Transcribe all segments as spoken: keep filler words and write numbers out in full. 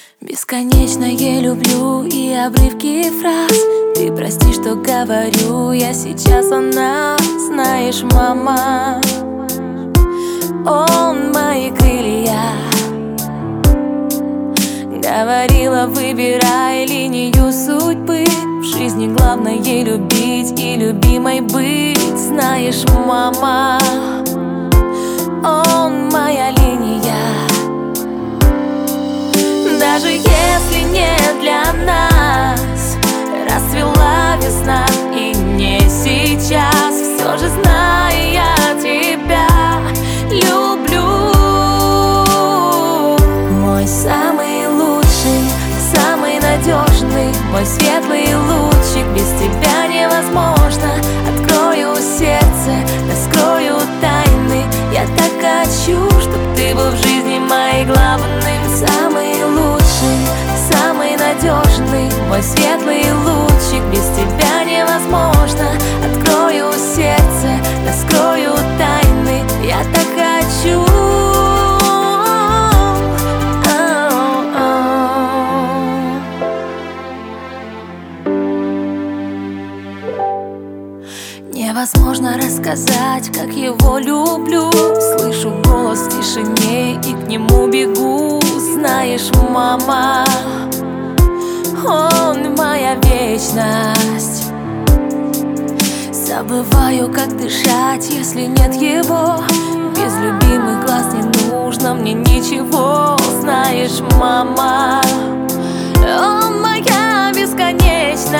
Бесконечно я люблю и обрывки фраз. Ты прости, что говорю я сейчас о нас. Знаешь, мама, он мои крылья. Говорила, выбирай линию судьбы. В жизни главное любить и любимой быть. Знаешь, мама, он моя линия. Даже если не для нас расцвела весна и не сейчас, все же знаю, я тебя люблю. Мой самый лучший, самый надежный, мой светлый лучик, без тебя невозможно. Открою сердце, раскрою тайны. Я так хочу, чтоб ты был в жизни моей главным. Самый лучший, самый надежный, мой светлый лучик, без тебя невозможно. Открою сердце, раскрою тайны. Я так хочу. Невозможно рассказать, как его люблю. Слышу голос в тишине и к нему бегу. Знаешь, мама, он моя вечность. Забываю, как дышать, если нет его. Без любимых глаз не нужно мне ничего. Знаешь, мама, он моя бесконечность.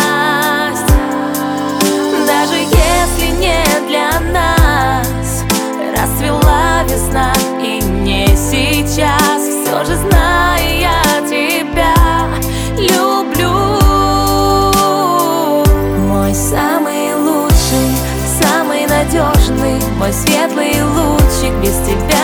Даже если не для нас расцвела весна и не сейчас, все же знаю, я тебя люблю. Мой самый лучший, самый надежный, мой светлый лучик, без тебя